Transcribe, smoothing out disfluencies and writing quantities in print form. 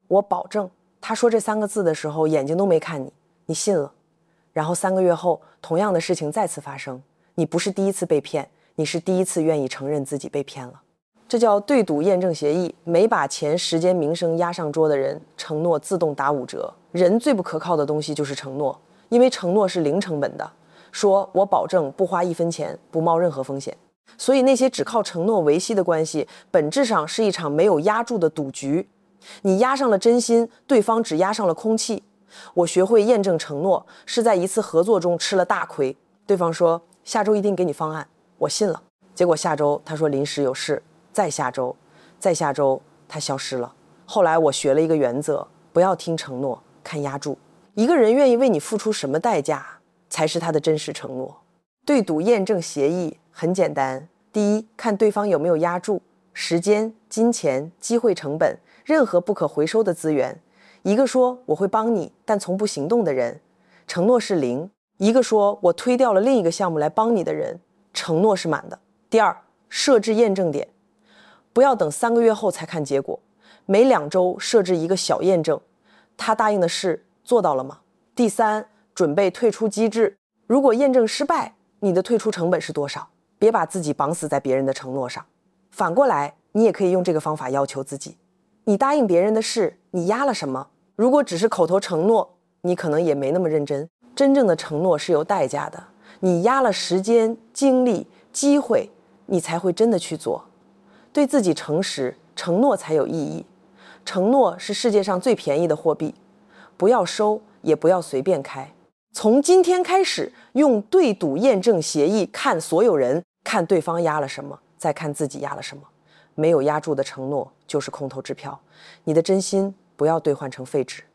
我保证。他说这3个字的时候，眼睛都没看你，你信了。然后3个月后，同样的事情再次发生，你不是第一次被骗，你是第一次愿意承认自己被骗了。这叫对赌验证协议，没把钱、时间、名声压上桌的人，承诺自动打5折。人最不可靠的东西就是承诺，因为承诺是零成本的，说我保证不花1分钱，不冒任何风险。所以那些只靠承诺维系的关系，本质上是一场没有压住的赌局。你压上了真心，对方只压上了空气。我学会验证承诺，是在一次合作中吃了大亏。对方说下周一定给你方案，我信了。结果下周他说临时有事，再下周他消失了。后来我学了一个原则，不要听承诺，看压住。一个人愿意为你付出什么代价，才是他的真实承诺。对赌验证协议很简单，第一，看对方有没有压住时间、金钱、机会成本，任何不可回收的资源。一个说我会帮你，但从不行动的人，承诺是0；一个说我推掉了另一个项目来帮你的人，承诺是满的。第二，设置验证点，不要等3个月后才看结果，每2周设置一个小验证，他答应的事做到了吗？第三，准备退出机制，如果验证失败，你的退出成本是多少？别把自己绑死在别人的承诺上。反过来，你也可以用这个方法要求自己，你答应别人的事，你压了什么？如果只是口头承诺，你可能也没那么认真。真正的承诺是有代价的，你压了时间、精力、机会，你才会真的去做。对自己诚实，承诺才有意义。承诺是世界上最便宜的货币，不要收，也不要随便开。从今天开始，用对赌验证协议看所有人，看对方压了什么，再看自己压了什么。没有压住的承诺就是空头支票，你的真心不要兑换成废纸。